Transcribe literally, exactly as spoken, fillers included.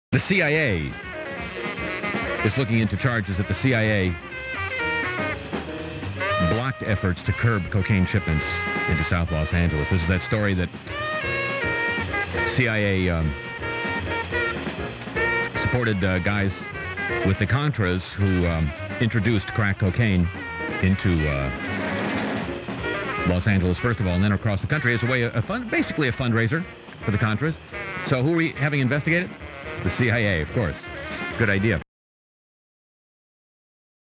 The C I A is looking into charges that the C I A blocked efforts to curb cocaine shipments into South Los Angeles. This is that story that C I A um, supported uh, guys with the Contras who um, introduced crack cocaine into uh, Los Angeles, first of all, and then across the country as a way, a fund, basically a fundraiser for the Contras. So who are we having investigated? The C I A, of course. Good idea.